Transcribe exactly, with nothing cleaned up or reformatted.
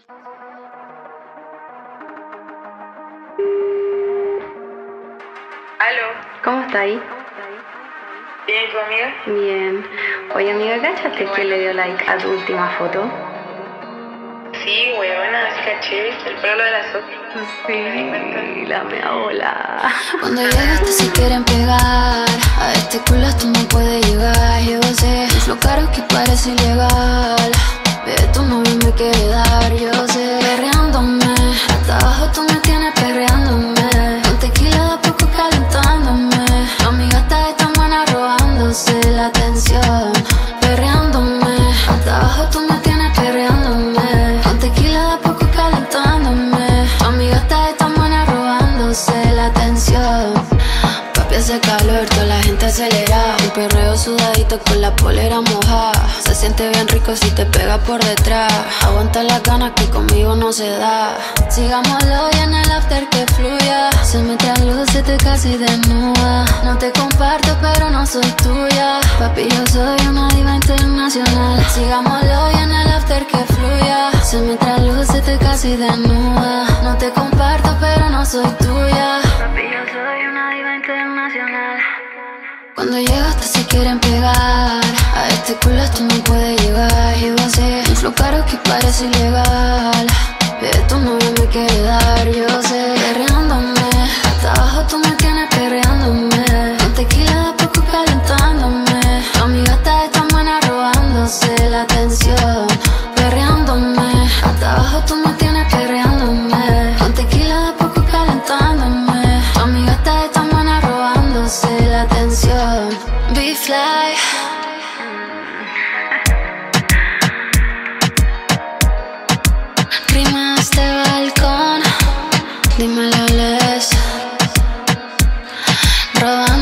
Aló. ¿Cómo está ahí? ¿Bien y tu amiga? Bien. Oye, amiga, ¿cachaste que le dio like a tu última foto? Sí, weona, sí caché. El pelo de la Sofi. Sí, la mea bola. Cuando llegaste se quieren pegar. A este culo tú no puedes llegar. Yo sé, es lo caro que parece ilegal. Bebé, tu novio me quiere dar. Yo sé, perreándome. Hasta abajo tú me tienes perreándome. Con tequila de poco calentándome. Tu amiga está de tan buena robándose la atención. Perreándome. Hasta abajo tú me tienes perreándome. Con tequila de poco calentándome. Tu amiga está de tan buena robándose la atención. Papi, hace calor, toda la gente acelera. Un perreo sudadito con la polera mojada. Se siente bien rico si te pega por detrás. Aguanta las ganas que conmigo no se da. Sigámoslo y en el after que fluya. Se mete a luz, se te casi desnuda. No te comparto pero no soy tuya. Papi, yo soy una diva internacional. Sigámoslo y en el after que fluya. Se mete a luz, se te casi desnuda. No te comparto pero no soy tuya. Papi, yo soy una diva internacional. Cuando llegaste se quieren pegar. A este culo tú no puedes llegar. Yo sé, es lo caro que parece ilegal. Bebé, tu novio me quiere dar. Yo sé, perreándome. Hasta abajo tú me tienes perreándome. Con tequila de poco calentándome. Tu amiga está de tan buena robándose la atención. Perreándome. Hasta abajo tú me tienes perreándome. Con tequila de poco calentándome. Tu amiga está de tan buena robándose la atención. Be fly. Rima este balcón. Dímelo, Les. Robando.